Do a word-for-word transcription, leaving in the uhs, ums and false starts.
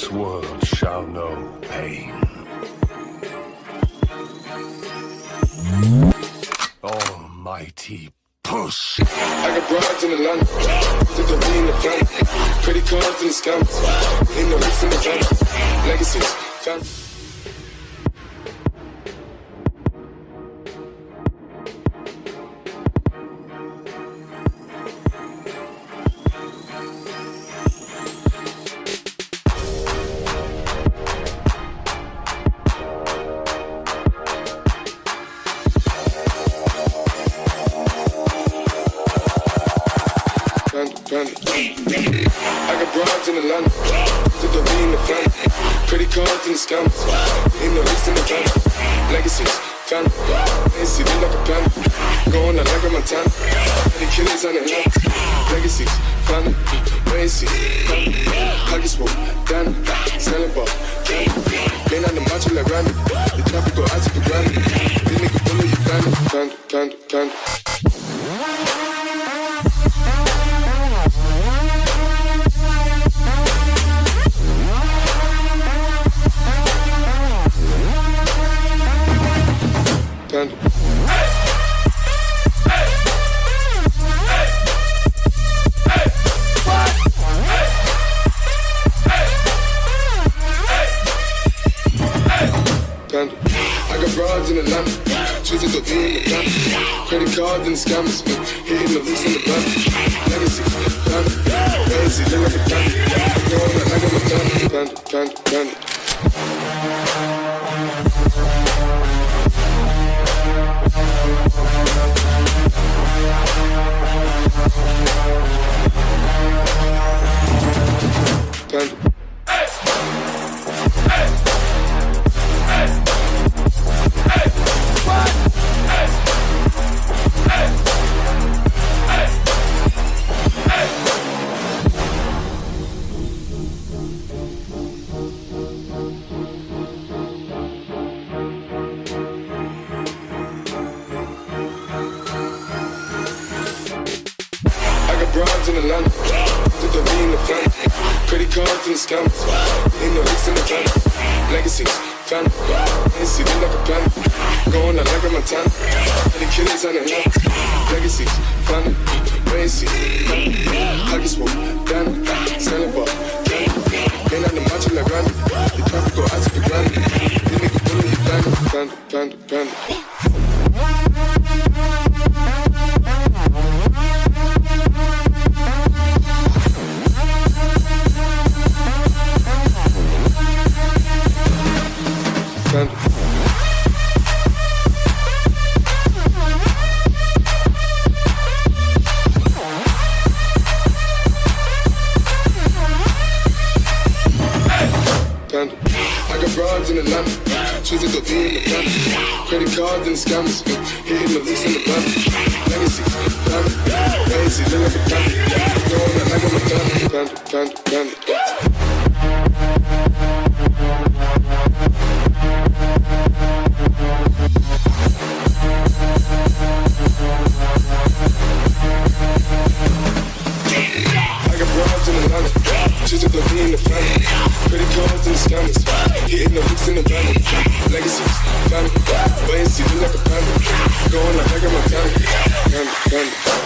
This world shall know pain. Almighty push. I got broads in Atlanta, did the V in the front, credit cards in the scams, in the licks in the van, legacies, family. I got broads in Atlanta, did the V in the front, credit cards in the scams, in the licks in the van, legacies, family, A C D like a pen, going out like a Montana, the killers on the hands, legacies, family, racy, pockets full, down, selling ball, man on the macho like Randy, the traffic go out to the granny, the nigga follow you panda, panda, panda, panda. Panda. Panda. I got broads in Atlanta, choosing to be in the van, credit cards and scams, hitting the loose in the van, legacy, panda, lazy, look like a panda, going out like a Montana, panda, panda, panda. Panda. Broads in Atlanta, did the V in the front, credit cards and the scams, in the licks in the van, legacies, family, A C D like a panda, going out like a Montana, the killers on the hands, legacies, family, racy, pockets full, down, selling ball, man on the macho like Randy, the traffic go out to the granny, the nigga follow you panda, panda, panda, panda. Panda. Panda. I got broads in Atlanta, choosing to be in the van, credit cards and scams, hitting the loose in the van, legacy, panda, lazy, look like a panda, going out like a Montana, panda, panda, panda. Choosing to be in the family, credit cards and the scammers, hitting the hooks in the van, legacies, family, wait and see, look like a panda, going out like a Montana, panda, panda.